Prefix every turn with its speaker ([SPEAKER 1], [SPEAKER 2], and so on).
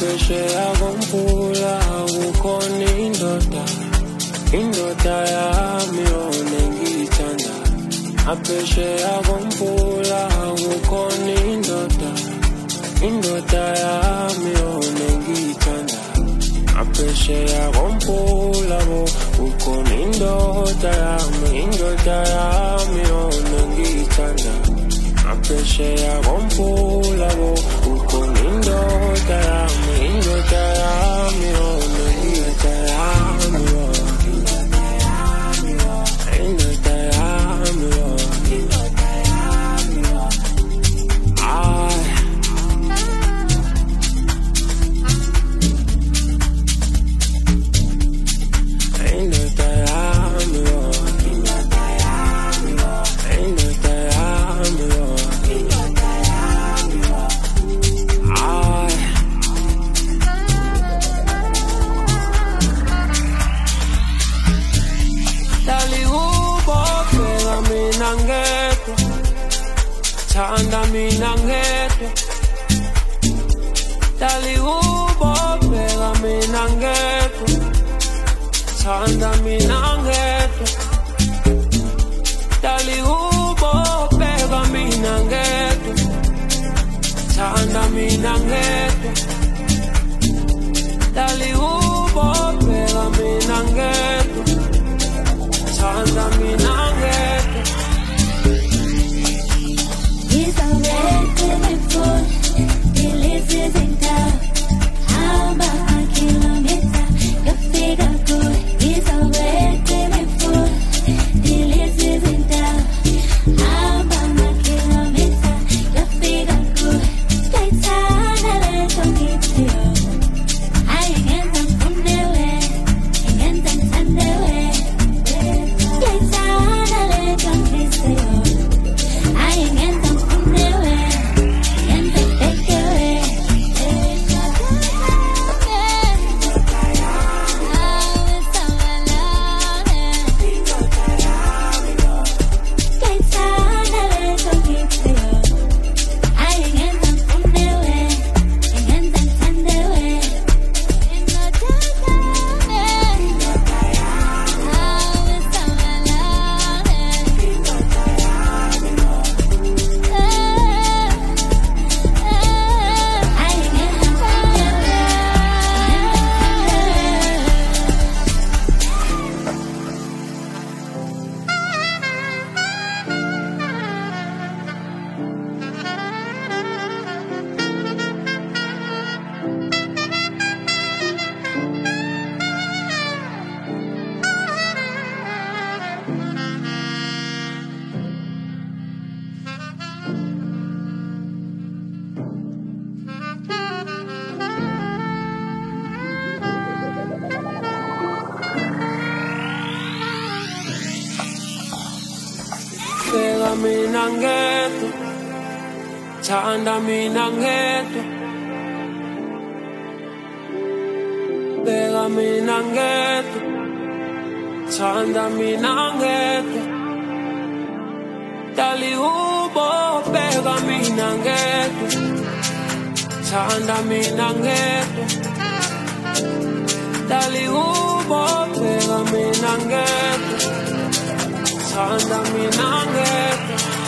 [SPEAKER 1] Aphesheya komfula kukhona indoda yami yona engiyithanda. Aphesheya komfula kukhona indoda yami yona engiyithanda. Aphesheya komfula kukhona indoda yami yona engiyithanda. Aphesheya komfula kukhona indoda yami yona engiyithanda. Thanda mina ngedwa, dali ubobheka mina ngedwa. Thanda mina ngedwa, dali ubobheka mina ngedwa. Thanda mina ngedwa, dali ubobheka mina ngedwa. Thanda mina ngedwa.
[SPEAKER 2] He's already before he lives in town. How about a kilometer? Your figure good. He's already before he lives in town. How about a kilometer? Your figure good. Like time, I let you keep you. I ain't them from the way, ain't them from the way. Like time, I let you keep you. I ain't them.
[SPEAKER 1] Mina ngedwa, thanda mina ngedwa, bheka mina ngedwa, thanda mina ngedwa, dali ubobheka mina ngedwa. Thanda mina ngedwa, dali ubobheka mina ngedwa. Thanda mina ngedwa.